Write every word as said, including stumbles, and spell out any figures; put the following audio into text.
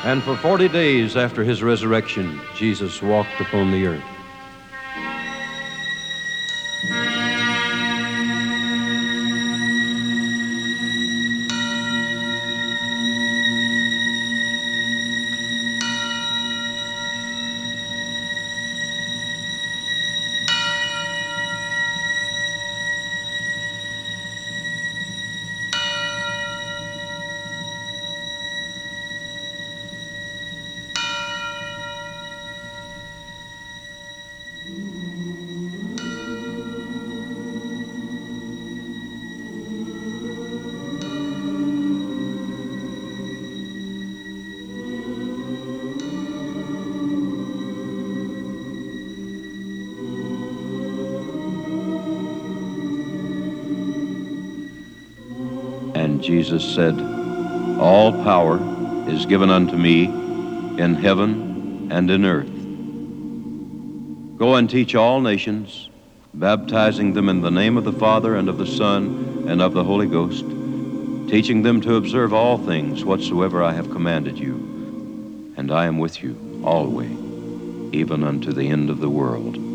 And for forty days after his resurrection, Jesus walked upon the earth. And Jesus said, "All power is given unto me in heaven and in earth. Go and teach all nations, baptizing them in the name of the Father and of the Son and of the Holy Ghost, teaching them to observe all things whatsoever I have commanded you. And I am with you always, even unto the end of the world."